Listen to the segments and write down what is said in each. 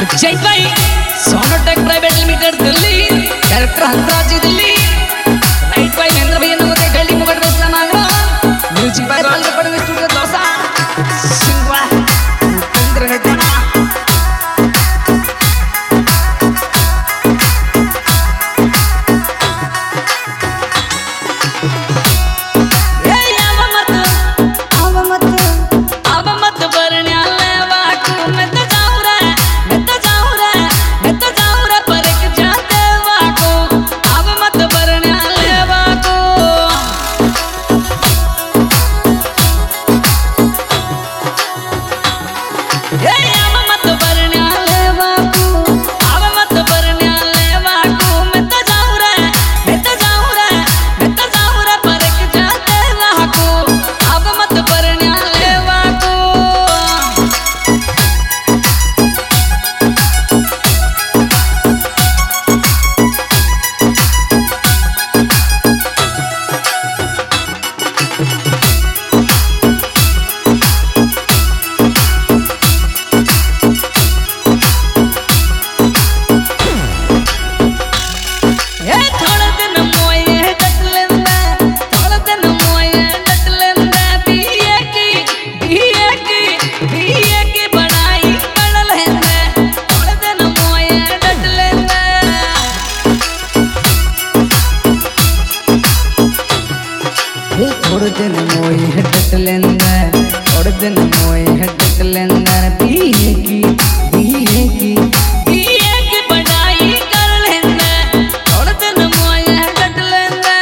जयपाई Sonotek private limited Delhi director Hansraj Delhi write by Mahendra भैया नमोदय गली मुगट रस्ता मांगो music by royal recording studio दोसा सिंगवा उपेंद्र हेटना थोड़ दिन मोई हटक लेंदा थोड़ दिन मोई हटक लेंदा बीए की पढ़ाई कर लेंदा थोड़ दिन मोई हटक लेंदा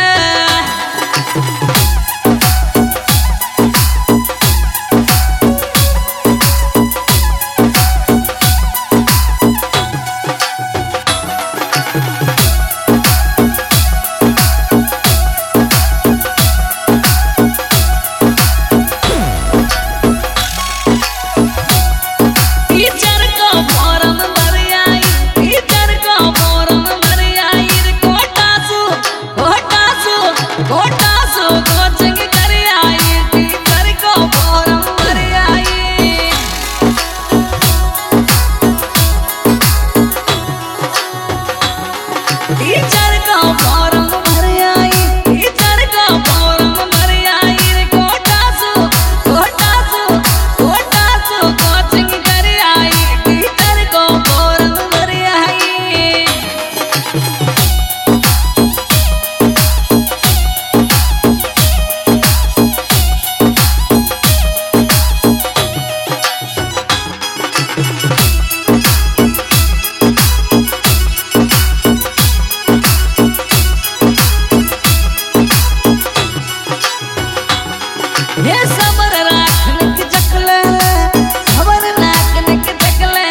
ये सबर राखने की चकले सबर राखने की चकले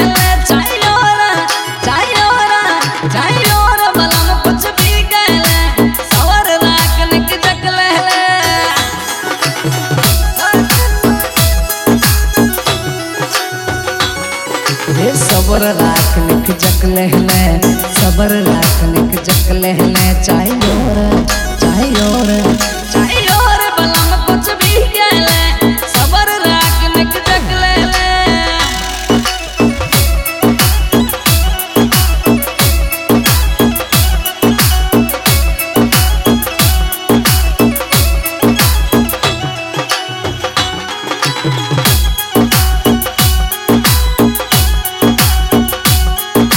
चाहिए बलम कुछ भी कहले सबर राखने की चकले ये सबर राखने की चकले सबर राखने की चकले चाहिए बलम कुछ भी कहले सबर राखने की चकले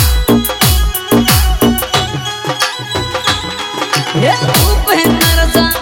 ये उपेंद्र